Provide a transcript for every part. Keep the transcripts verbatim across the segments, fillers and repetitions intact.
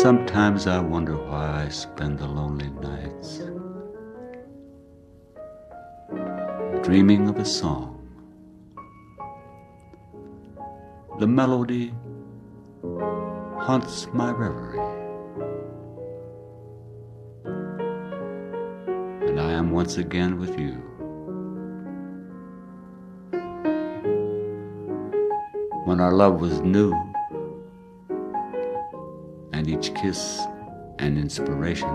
Sometimes I wonder why I spend the lonely nights dreaming of a song. The melody haunts my reverie, and I am once again with you. When our love was new, and each kiss an inspiration.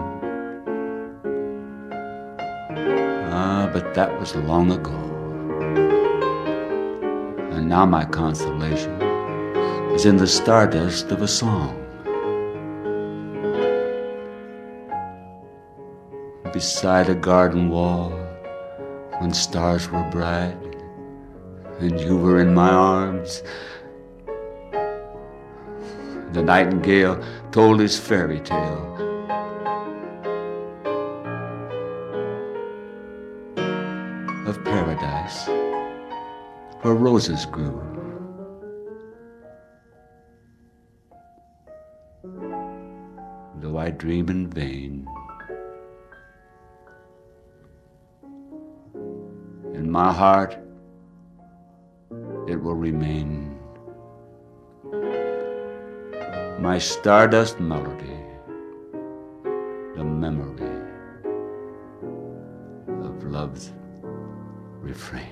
Ah, but that was long ago. And now my consolation is in the stardust of a song. Beside a garden wall, when stars were bright, and you were in my arms, the nightingale told his fairy tale. Of paradise, where roses grew. Though I dream in vain, in my heart it will remain. My stardust melody, the memory of love's refrain.